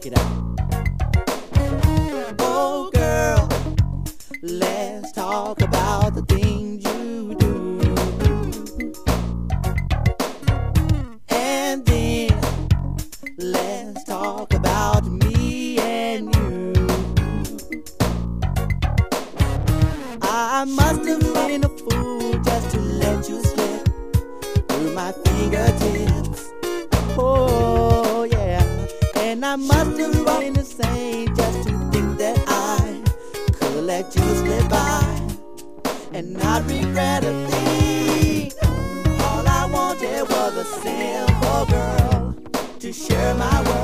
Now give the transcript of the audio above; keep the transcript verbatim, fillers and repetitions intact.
it out. Oh girl, let's talk about the things you do. And then let's talk about me and you. I must have been a fool just to let you slip through my fingertips. Oh yeah, and I must have been insane just to think that I could let you slip by and not regret a thing. All I wanted was a simple girl to share my world.